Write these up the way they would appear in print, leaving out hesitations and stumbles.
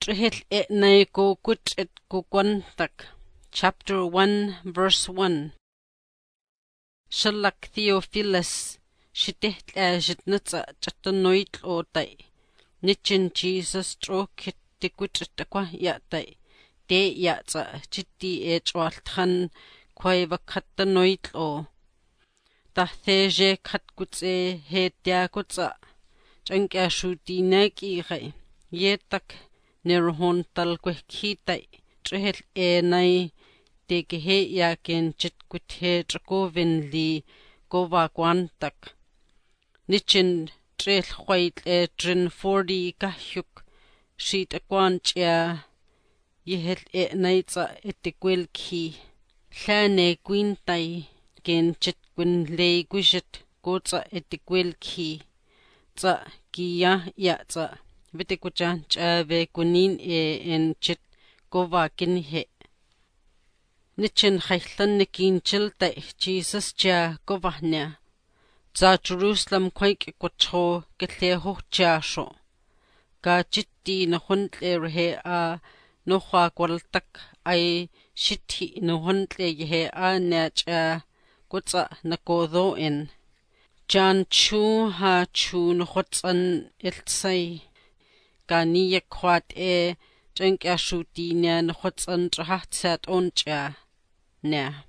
Trihil etnai ko kut et kukwantak. Chapter 1 verse 1. Shalak Theophilus shitih ajitnatsa chatanoit otai. Nichin Jesus trokit tikwitakwa yatai. De yatsa chitti echwalthan kwai vakatanoit o. Tatheje katkutse hetia kutsa. Chankya shutinaki gai. Yetak nerhon talkwehkitai. Trihil enai tegehe yaken chitkuthe trakovin li govakwantak. Nichin tril white drin 40 kahyuk sheet akwantia yehel naitsa etikwilki. Hlane quintai ken chitkwin lei gushit gotsa etikwilki. Tsa kiya yatsa vitikwajan chave kunin en chit govakin he. Nichin haithlan nikin chiltai Jesus cha govahnya. Za Jerusalem kwaik kwatcho kitleho chasho. Ka chitti na huntle rehe a nohwa kwaltak ay shithi na huntle yehe a necha kutsa na kodo en. Jan chu ha chu na khotsan iltsay. Ka niya kwat chankya shuti niya na khotsan trahatsat oncha. Nea.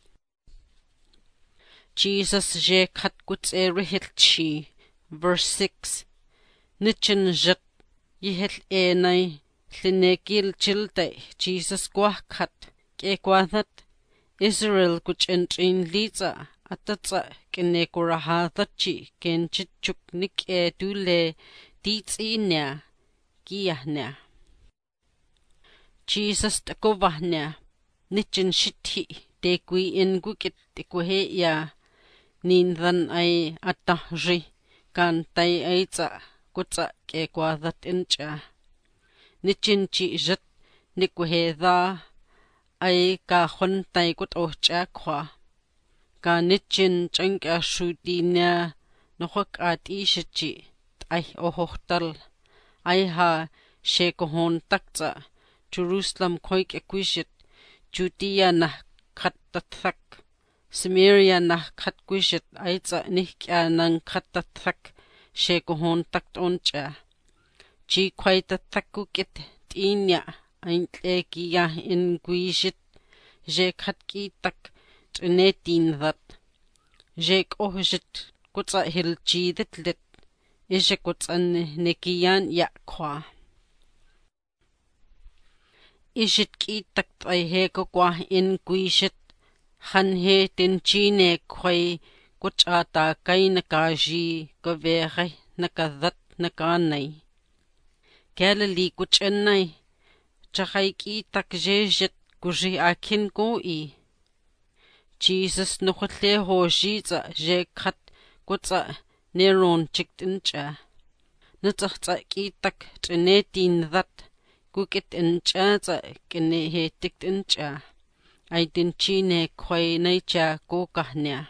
Jesus je katkuts rihilchi. Verse 6. Nichin jat yihil enai linekil chiltai Jesus kwahkat ke kwathat Israel kuchentrin liza atatsa kinekurahathachi kenchichuk nik dule ditsi nea kiyahna. Jesus takovahna. Nichin shithi tekwi in gukit tekwehe ya nindhan ay atahri kan tay ay tsa kutsa ke kwadat incha. Nichin chi jat nikwehe dha ay kahon tay kut ohcha kwa. Ka nichin chankya shuti na nohok at ishichi ay ohohtal ay ha shekohon takza Jerusalem koik ekwishit Judea na katathak, Samaria na katkwishit aitsa nihkya nang katathak shekohon takt oncha. Chi kwaitathakukit tinya aintlekiya in gwishit je katkitak trinetin that. Je kohjit kutsa hiljiditlit ishe kutsan nekiyan yakwa. Ishit kitak ay heko kwa in gwishit han he tinchine kway kuchata kay nakaji kavere nakadat nakanay. Galilee kuchenay chakay kitak jejit kuji akin koi. Jesus nukhtle hojitsa je kat kutsa neron chiktincha. Natsahtsa kitak trinetin that kukit incha tsa kinehetik incha. Ay tinchine kway naicha kokahnya.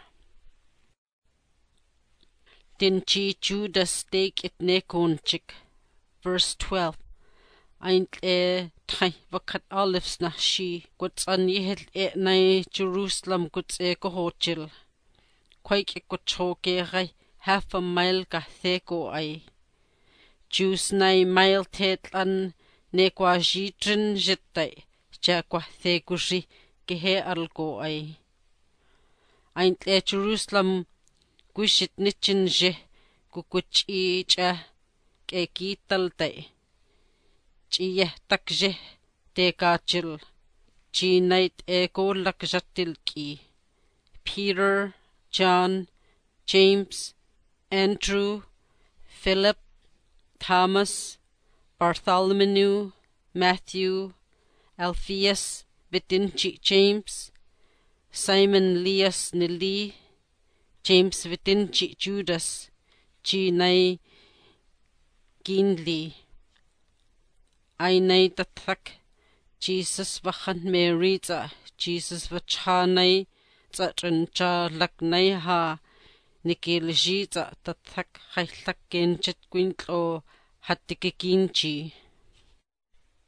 Tinchi Judas take it nekonchik. Verse 12. Aintle thay vakat olives na shi kutsan yihil nai Jerusalem kutse kohochil. Kwayk ikutchoke gai half a mile ka theko ay. Jews nai mile tetlan ne kwa jitrin jitay cha kwa thekushi kehe alko ay. Aintle Jerusalem kushit nichin je kukuchi cha ke kital tay. Chiyeh tak je te kachil. Chi night eko lakjatil ki. Peter, John, James, Andrew, Philip, Thomas, Bartholomew, Matthew, Alphaeus, Vitinchi James, Simon Leas Nili, James Vitinchi Judas, Chi nai Ginli. Ay nai tathak Jesus vachan Mary tsa Jesus vachanay tsa trincha laknay ha nikilji tsa tathak haylak kenchit kwintlo hatikikinchi.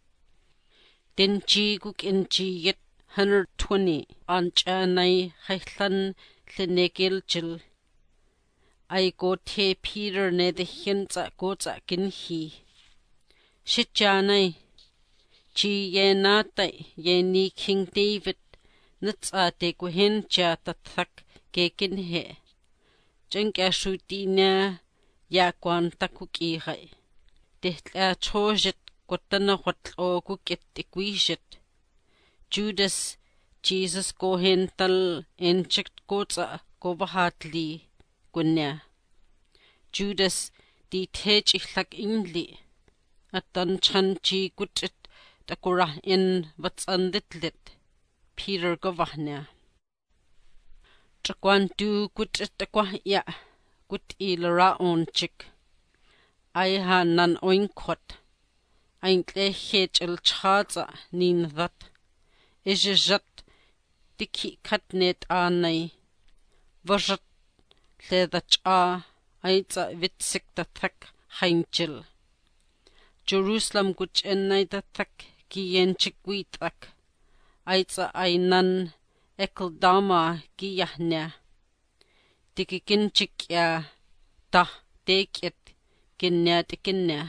Dinji guk inji yet 120 anjanai haithlan linegilgil. I go te Peter ne the hinza goza ginhi. Shitjanai. Chi ye natai ye ni King David nitsa de guhinja tathak ge ginhe. Jenga shutina ya kwan takuki hai. Dehla chojit gotana hotlo gukit igwijit. Judas Jesus gohental enchik goza gobahatli gunya. Judas di tej ihlak ingli. Atan chanchi gutit takura in vatsanditlit. Peter govahnya. Chakwan du gutit takwa ya. Gut ilara onchik. Ai ha nan oinkot. Aintle hech il chaza nin that. Ijijat diki katnet anai. Vajat le the cha aitza vitsik the thak hainchil. Jerusalem guch enai the thak ki yenchikwitak. Aitza ainan ekeldama ki yahnya. Diki kinchik ya ta dekit kinnya dikinnya.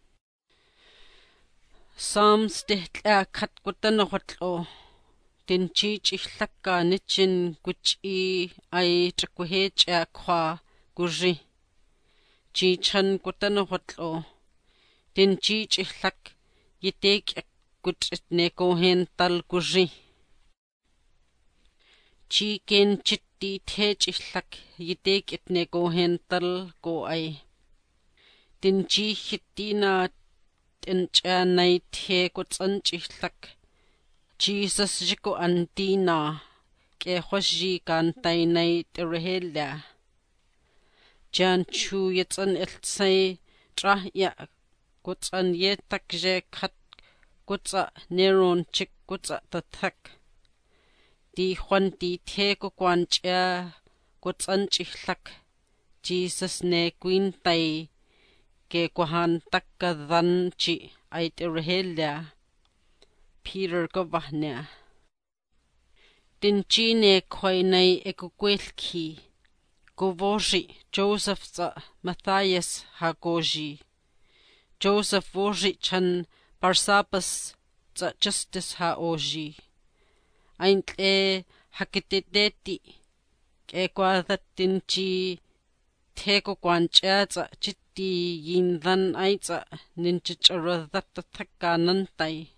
Psalms dihtla katgutana hotlo. Dinchich ihlaka nichin guchi ay chakwahecha kwa guji. Chichan gutana hotlo. Dinchich ihlak yitek guchit nekohen tal guji. Chiken chitti tej ihlak yitek it nekohen tal go ay. Dinchi hitina tinjanay te gutsanch ihlak. Jesus jiko andina ke hoji kantay nay tirhela. Jan chu yetsan iltsay trah ya gutsan yetak je kat gutsa neron chik gutsa tatak. Di Juan di te gukwancha gutsan chihlak. Jesus ne gwintay ke guhan takkadan chi ay tirhela. Peter govahnya. Dinjine koinay ekugwelki. Govoji Joseph za Matthias hagoji. Joseph voji chan Barsabas za Justus haoji. Aintle hakitideti. Ke kwadat dinji teko kwancha za chitti yindan aiza ninchicharadat takanantay.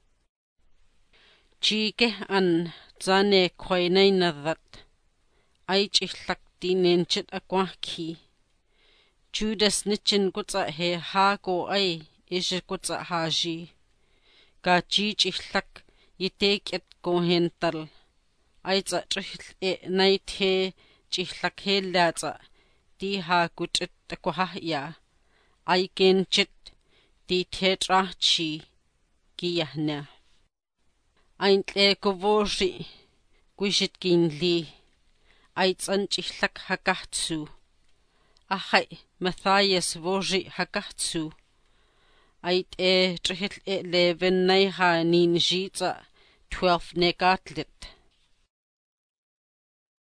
Chike an zane koinay nadat. Aich ihlak dinenchit akwaki. Judas nichin gutsa he hago ay ish gutsa haji. Ga chich ihlak yitek et gohental. Aiza chihl e naithe chihlak he latsa. Di ha gutit akwahya. Ay genchit di tetrachi giyahna. Aintle govoji gwishit ginli. Aitzan chihlak hagahtsu. Ahay Matthias voji hagahtsu. Ait chihl 11 nay ha nin jitsa 12 negatlit.